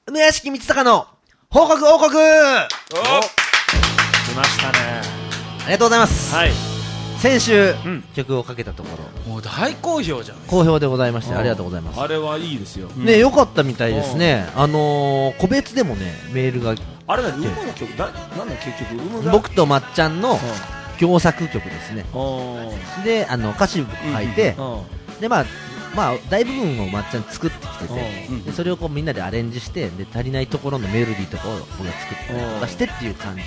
梅屋敷光隆の報告王国。 来ましたね。 ありがとうございます。 はい。 先週、曲をかけたところもう大好評じゃん。 好評でございましてありがとうございます。 あれはいいですよ。 ね、良かったみたいですね。個別でもねメールがあれだ、馬の曲なんだ結局馬が僕とまっちゃんの共作曲ですね。で歌詞書いて、でまあ大部分をまっちゃん作ってきてて、でそれをこうみんなでアレンジしてで足りないところのメロディーとかを僕が作ったりとかしてっていう感じです。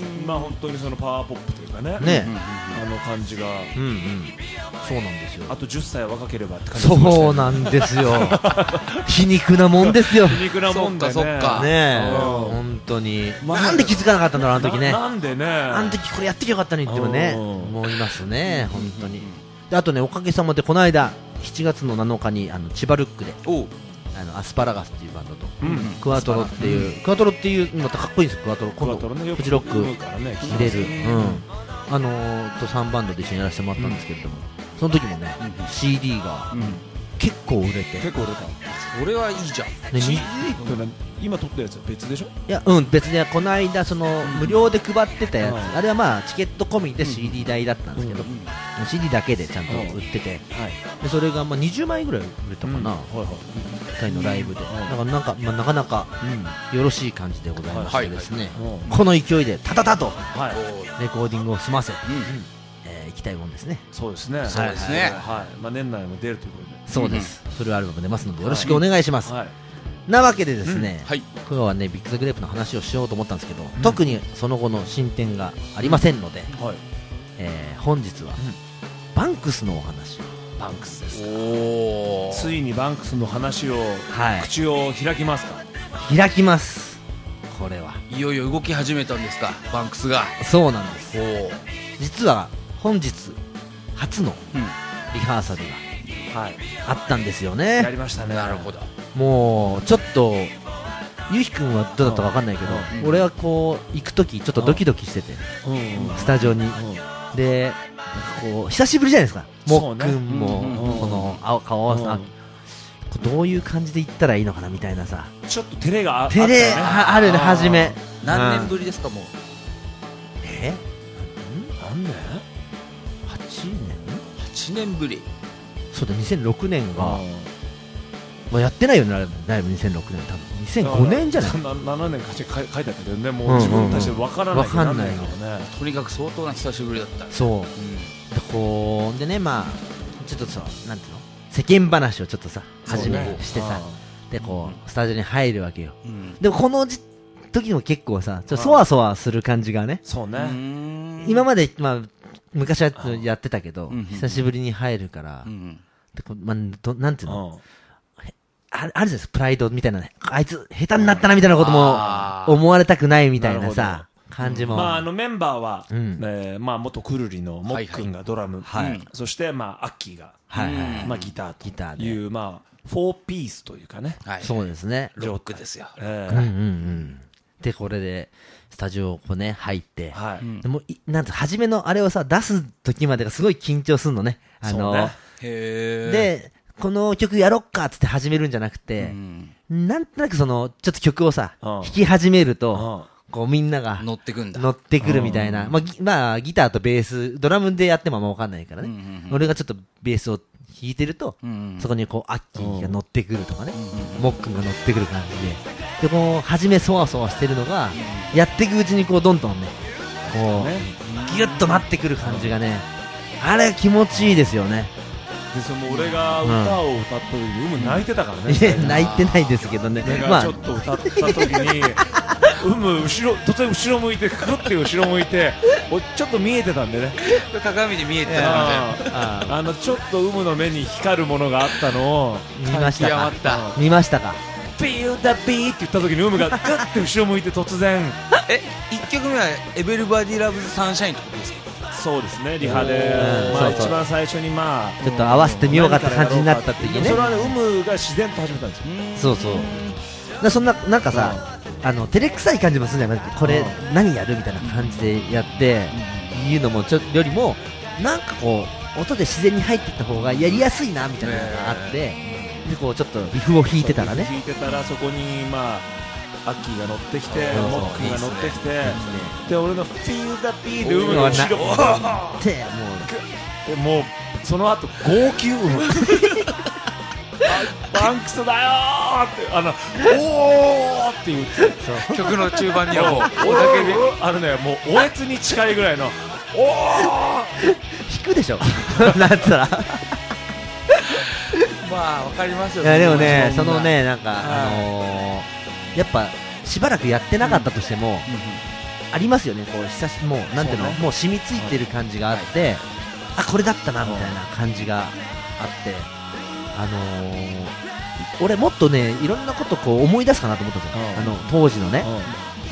まあ本当にそのパワーポップというかね。 ね、 あの感じが。 そうなんですよ。 あと10歳若ければって感じですね。 そうなんですよ。皮肉なもんですよ。 皮肉なもんだね。 そっか。 ねえ、本当に。なんで気づかなかったんだろうあの時ね。 なんでね。 あの時これやってきゃよかったねってもね思いますね本当に。であとねおかげさまでこの間7月の7日に千葉ルックでアスパラガスっていうバンドとクワトロっていうクワトロっていうまたかっこいいんですよ。クワトロ今度フジロック入れると3バンドで一緒にやらせてもらったんですけれども、その時もね CD が結構売れて。 結構売れた。 それはいいじゃん。 ね、 CD ってのは今撮ったやつは別でしょ。 いや別でこの間その無料で配ってたやつ、あれはまあチケット込みで CD 代だったんですけど、CD だけでちゃんと売ってて、でそれがまあ20枚ぐらい売れたかな、1回のライブで。なんかなかなかよろしい感じでございましてですね、この勢いでタタタとレコーディングを済ませ行きたいもんですね。 そうですね。 そうですね。 はい。まあ年内も出るということで。 そうです。フルアルバム出ますのでよろしくお願いします。なわけでですね、今日はねビッグザグレープの話をしようと思ったんですけど、特にその後の進展がありませんので、本日はバンクスのお話。 バンクスですか。ついにバンクスの話を口を開きますか。 開きます。これはいよいよ動き始めたんですか、バンクスが。 そうなんです。実は本日初のリハーサルがあったんですよね。 やりましたね。 なるほど。 もうちょっとゆうひくんはどうだったか分かんないけど、俺はこう行く時ちょっとドキドキしてて、スタジオにでこう久しぶりじゃないですか。もっくんもその顔合わせどういう感じで行ったらいいのかなみたいなさ、 ちょっと照れがあるね。初め何年ぶりですかもう。 何年 ？8年ぶり。 そうだ、2006年がやってないよね、ライブ。2006年多分2005年じゃない。 7年か書いてあったけどね、もう自分たちで分からないけどね。 とにかく相当な久しぶりだった。 そうでこうでね、まあちょっとさ、なんていうの、世間話をちょっとさ始めしてさ、でこうスタジオに入るわけよ。でもこの時も結構さちょっとそわそわする感じがね。 そうね。 今まで昔はやってたけど久しぶりに入るから、なんていうの、あるじゃないですか、プライドみたいなね、あいつ下手になったなみたいなことも思われたくないみたいなさ感じも。 メンバーは元くるりのもっくんがドラム、そしてアッキーがギターという4ピースというかね。 そうですね、 ロックですよ。 でこれでスタジオこうね入って、でもなんて初めのあれをさ出す時までがすごい緊張するのね。でこの曲やろっかっつって始めるんじゃなくて、なんとなくそのちょっと曲をさ弾き始めるとこうみんなが乗ってくるみたいな。まあギターとベース、ドラムでやってもあんま分かんないからね。俺がちょっとベースを弾いてると、そこにこうアッキーが乗ってくるとかね、もっくんが乗ってくる感じで、こう初めそわそわしてるのがやっていくうちにこうどんどんねこうギュッとなってくる感じがね、あれ気持ちいいですよね。 でその俺が歌を歌った時に泣いてたからね。 泣いてないですけどね。 俺がちょっと歌った時に突然後ろ向いてくるって後ろ向いてちょっと見えてたんでね。 鏡で見えてたんで、ちょっとの目に光るものがあったのを見ましたか。 ビューダビーって言った時にがグッて後ろ向いて突然 1曲目はエベルバディラブズサンシャインってことですか。 そうですね、リハで一番最初にちょっと合わせてみようかって感じになった時ね。 それはねが自然と始めたんですよ。 そうそんななんかさ照れくさい感じもするんじゃない。これ何やるみたいな感じでやっていうのもよりもなんかこう音で自然に入っていった方がやりやすいなみたいなのがあって、でこうちょっとリフを弾いてたらね、 そこにアッキーが乗ってきてモックンが乗ってきてで俺のフィールダピーで海の後ろってもうその後号泣バンクスだよーっておーって言って曲の中盤にはもうもうおえつに近いぐらいのおー引くでしょなんつったらまあわかりますよね。 いやでもねそのねなんかやっぱしばらくやってなかったとしてもありますよねこうもうなんていうのもう染みついてる感じがあってあこれだったなみたいな感じがあって俺もっとねいろんなことこう思い出すかなと思ったんですよ当時のねなんていうの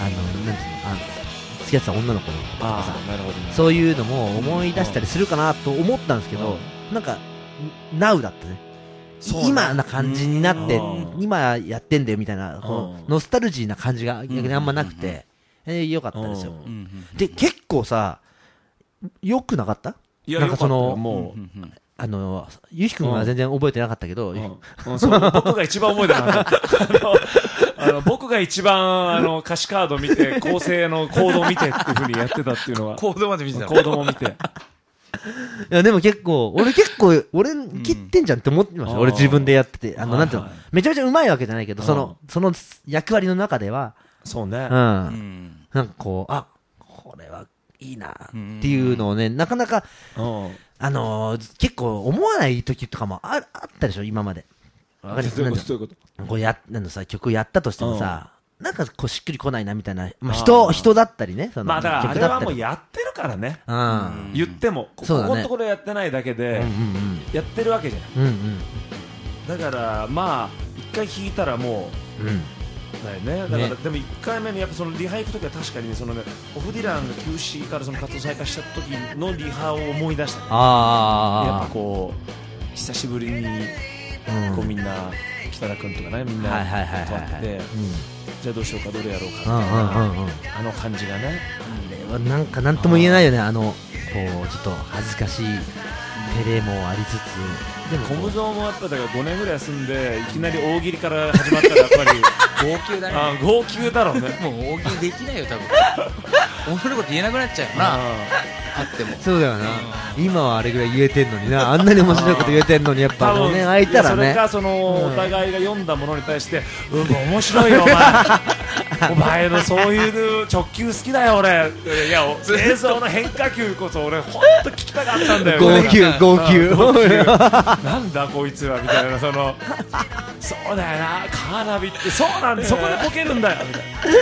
付き合ってた女の子のとかさそういうのも思い出したりするかなと思ったんですけどなんかナウだったね今な感じになって今やってんだよみたいなノスタルジーな感じが逆にあんまなくて良かったですよで結構さ良くなかったなんかそのもうゆきくんは全然覚えてなかったけど僕が一番覚えてなかった僕が一番歌詞カード見て構成のコードを見てっていう風にやってたっていうのはコードまで見てたコードも見ていやでも俺俺切ってんじゃんって思ってました俺自分でやっててなんていうのめちゃめちゃうまいわけじゃないけどその役割の中ではそうねなんかこうこれはいいなっていうのをねなかなか結構思わない時とかもあったでしょ今までわかりますこう曲やったとしてもさなんかこうしっくりこないなみたいな人だったりねまあだからあれはもうやってるからね言ってもここのところやってないだけでやってるわけじゃないだからまあ一回弾いたらもうだよねだからでも1回目のやっぱそのリハ行くときは確かにそのねオフディランが休止からその活動再開した時のリハを思い出したねやっぱこう久しぶりにこうみんな北田君とかねみんなと会ってじゃあどうしようかどれやろうかみたいな感じがねなんかなんとも言えないよねこうちょっと恥ずかしい照れもありつつでもコムゾーもやっぱだから5年ぐらい休んでいきなり大喜利から始まったらやっぱり号泣だね号泣だろうねもう大喜利できないよ多分面白いこと言えなくなっちゃうよなあってもそうだよな今はあれぐらい言えてんのになあんなに面白いこと言えてんのにやっぱ5年空いたらねそれかそのお互いが読んだものに対して面白いよお前のそういう直球好きだよ俺いや映像の変化球こそ俺ほんと聞きたかったんだよ号泣なんだこいつはみたいなそうだよなカーナビってそうなんだそこでボケるんだよみたい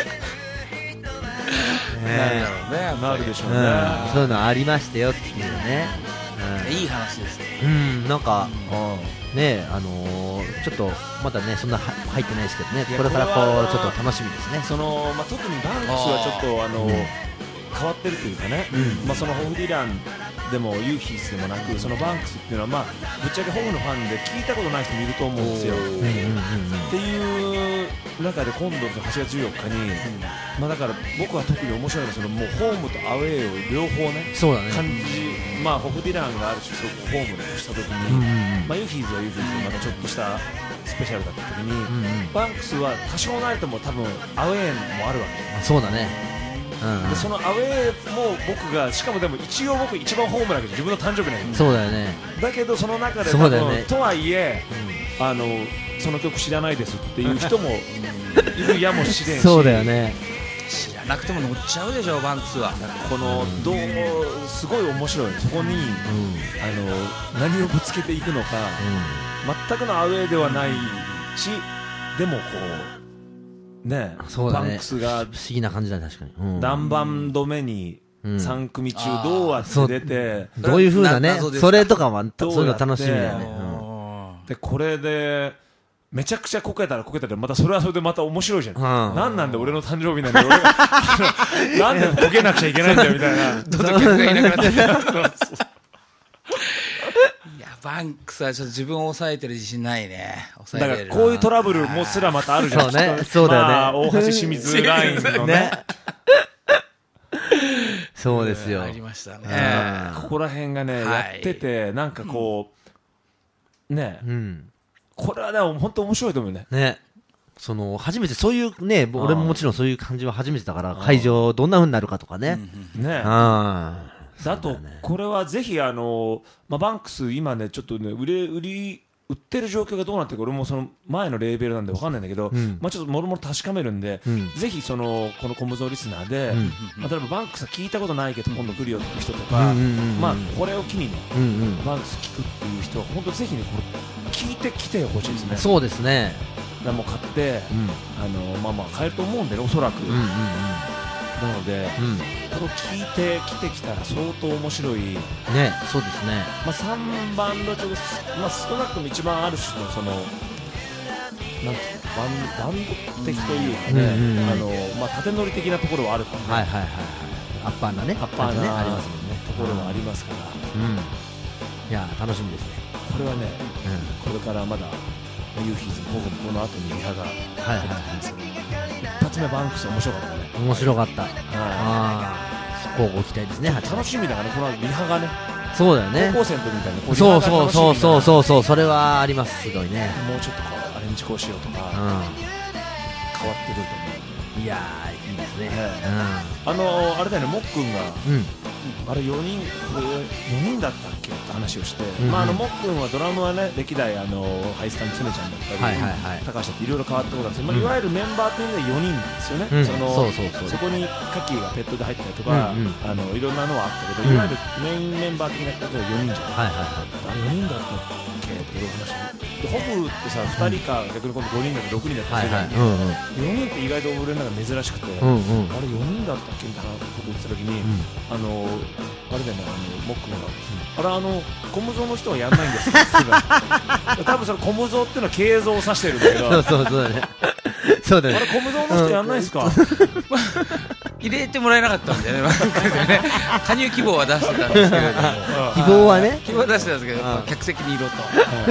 ななるでしょうねそういうのありましたよっていうねいい話ですなんかねちょっとまだねそんな入ってないですけどねこれからこうちょっと楽しみですね特にバンクスはちょっと変わってるというかねそのホフディランでもユーヒースでもなくそのバンクスっていうのはぶっちゃけホームのファンで聞いたことない人もいると思うんですよっていう中で今度の8月14日にだから僕は特に面白いのはもうホームとアウェーを両方ね感じホフディランがある種すごくホームとした時にユーヒーズはユーヒーズでまたちょっとしたスペシャルだった時にバンクスは多少ないとも多分アウェーもあるわけそうだねでそのアウェーも僕がしかもでも一応僕一番ホームだけど自分の誕生日なんですそうだよねだけどその中で多分とはいえその曲知らないですっていう人もいるやもしれんしそうだよね知らなくても乗っちゃうでしょバンクスはこのすごい面白いそこに何をぶつけていくのか全くのアウェーではないしでもこうねバンクスが不思議な感じだ確かに何番止めに3組中どうやって出てどういう風なねそれとかはそういうの楽しみだよねでこれでめちゃくちゃこけたらまたそれはそれでまた面白いじゃんなんで俺の誕生日なんで俺がなんでこけなくちゃいけないんだよみたいなどの曲がいなくなってバンクスはちょっと自分を抑えてる自信ないねだからこういうトラブルもすらまたあるじゃんそうだよね大橋清水ラインのねそうですよありましたねここら辺がねやっててなんかこうねこれはね本当面白いと思うねその初めてそういうね、俺ももちろんそういう感じは初めてだから、会場どんな風になるかとかね。 ね。あとこれはぜひバンクス今ねちょっとね売ってる状況がどうなってるか俺もその前のレーベルなんで分かんないんだけど、ちょっともろもろ確かめるんで、ぜひこのコムゾーリスナーで、例えばバンクスは聞いたことないけど今度来るよっていう人とか、これを機にね、バンクス聞くっていう人は本当ぜひねこれ聞いてきてほしいですね。 そうですね。 もう買って買えると思うんでね、おそらく。なので、これを聞いてきてきたら相当面白いね。 そうですね。 3バンド中で、少なくとも一番ある種のそのなんていうバンド的というかね、縦乗り的なところはあるからね。 アッパーなね、 ありますもんね。ところはありますから。 いや楽しみですね。 これはね、これからまだユーフィーズ僕もこの後にリハが入ってきますけど、一発目バンクス面白かったね。面白かった。そこをご期待ですね。楽しみだからね、このリハがね。そうだよね。高校生の時みたいな。そうそれはあります。すごいね。もうちょっとアレンジこうしようとか変わってくると思う。いやーいいですね。あれだよね、もっくんがあれ4人だったっけって話をして、もっくんはドラムはね歴代ハイスタのつねちゃんだったり高橋だっていろいろ変わったことなんですけど、いわゆるメンバーというのは4人なんですよね。そこにカッキーがペットで入ったりとかいろんなのはあったけど、いわゆるメインメンバー的な人は4人じゃん。あれ4人だったっけっていう話で、ホブってさ2人か逆に今度5人だと6人だったりするのに、4人って意外と俺の中で珍しくて、あれ4人だったっけみたいなこと言ってた時に、あれだよね、モックがあれコムゾーの人はやんないんですか多分そのコムゾーっていうのは経像を指してるんだけど、そうだね。あれコムゾーの人やんないですか入れてもらえなかったんだよね。加入希望は出してたんですけれども、 希望はね、 希望は出してたんですけど、客席にいろと。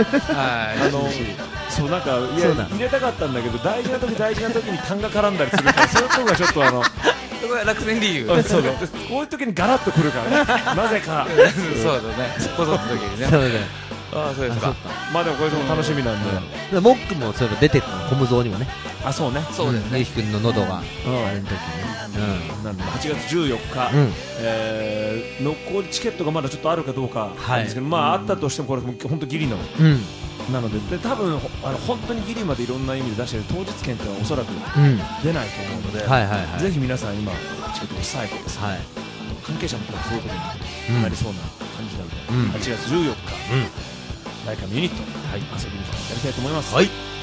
そうなんか入れたかったんだけど、大事な時に痰が絡んだりするから、そういうとこがちょっとそこが落選理由。 こういう時にガラッとくるからね。なぜか。 そうだね。こぞった時にね。そうですか。 でもこれも楽しみなんで。 モックもそういえば出てるの、コムゾーにもね。 そうね。 そうですね。ゆうひくんの喉があれの時に。なんで8月14日、残りチケットがまだちょっとあるかどうかなんですけど、あったとしてもこれ本当ギリの。なので多分本当にギリまでいろんな意味で出している当日券というのはおそらく出ないと思うので、ぜひ皆さん今チケットを押さえてですね、関係者もそういうことになりそうな感じなので、8月14日、ライカのユニット遊びに来ていただきたいと思います。